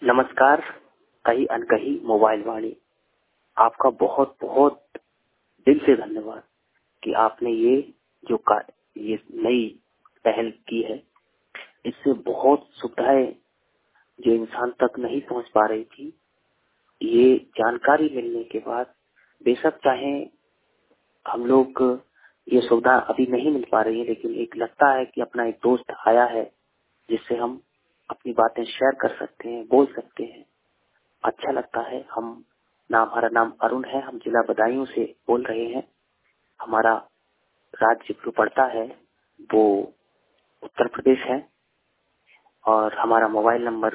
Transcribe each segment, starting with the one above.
नमस्कार। कहीं अनकही मोबाइल वाणी, आपका बहुत बहुत दिल से धन्यवाद कि आपने ये नई पहल की है। इससे बहुत सुविधाएं जो इंसान तक नहीं पहुंच पा रही थी, ये जानकारी मिलने के बाद, बेशक चाहे हम लोग ये सुविधा अभी नहीं मिल पा रही है, लेकिन एक लगता है कि अपना एक दोस्त आया है जिससे हम अपनी बातें शेयर कर सकते हैं, बोल सकते हैं। अच्छा लगता है। हमारा नाम अरुण है, हम जिला बदायूं से बोल रहे हैं। हमारा राज्य जो पड़ता है वो उत्तर प्रदेश है और हमारा मोबाइल नंबर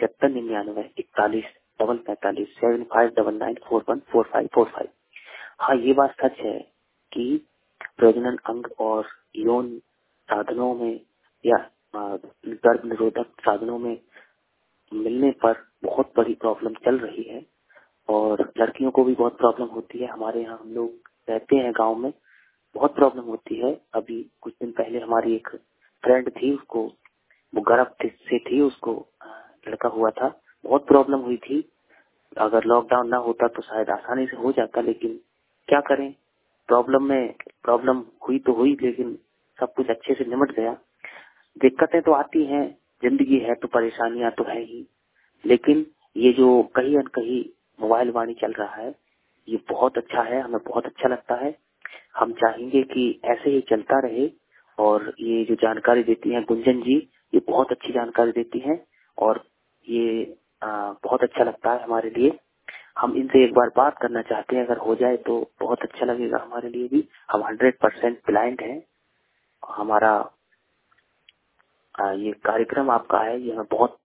7599 4145 7599414545। हाँ, ये बात सच है कि प्रजनन अंग और यौन साधनों में या गर्भ निरोधक साधनों में मिलने पर बहुत बड़ी प्रॉब्लम चल रही है और लड़कियों को भी बहुत प्रॉब्लम होती है। हमारे यहाँ हम लोग रहते हैं गांव में, बहुत प्रॉब्लम होती है। अभी कुछ दिन पहले हमारी एक फ्रेंड थी, उसको वो गर्भ से थी, उसको लड़का हुआ था। बहुत प्रॉब्लम हुई थी। अगर लॉकडाउन ना होता तो शायद आसानी से हो जाता, लेकिन क्या करें, प्रॉब्लम हुई तो हुई, लेकिन सब कुछ अच्छे से निमट गया। दिक्कतें तो आती हैं, जिंदगी है तो परेशानियां तो है ही, लेकिन ये जो कहीं अनकहीं मोबाइल वाणी चल रहा है, ये बहुत अच्छा है, हमें बहुत अच्छा लगता है। हम चाहेंगे कि ऐसे ही चलता रहे। और ये जो जानकारी देती हैं गुंजन जी, ये बहुत अच्छी जानकारी देती हैं और ये बहुत अच्छा लगता है हमारे लिए। हम इनसे एक बार बात करना चाहते हैं, अगर हो जाए तो बहुत अच्छा लगेगा हमारे लिए भी। हम 100% ब्लाइंड हैं। हमारा ये कार्यक्रम आपका है, ये हमें बहुत